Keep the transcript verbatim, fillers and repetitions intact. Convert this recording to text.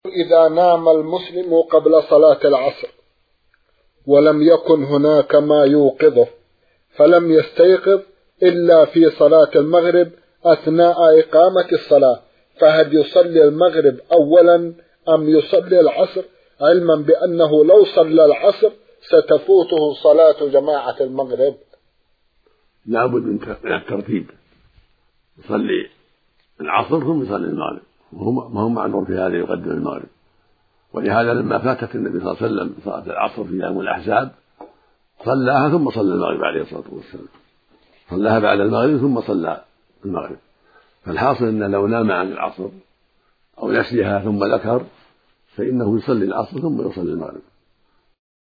إذا نام المسلم قبل صلاة العصر ولم يكن هناك ما يوقظه فلم يستيقظ إلا في صلاة المغرب أثناء إقامة الصلاة، فهل يصلي المغرب أولا أم يصلي العصر، علما بأنه لو صلى العصر ستفوته صلاة جماعة المغرب؟ لا بد من الترتيب، يصلي العصر ثم يصلي المغرب، ما هو معذور في هذا يقدم المغرب. ولهذا لما فاتت النبي صلى الله عليه وسلم صلاة العصر في يوم الأحزاب صلاها ثم صلى المغرب عليه الصلاة والسلام، صلاها بعد المغرب ثم صلى المغرب. فالحاصل أنه لو نام عن العصر أو نسيها ثم ذكر فإنه يصلي العصر ثم يصلي المغرب.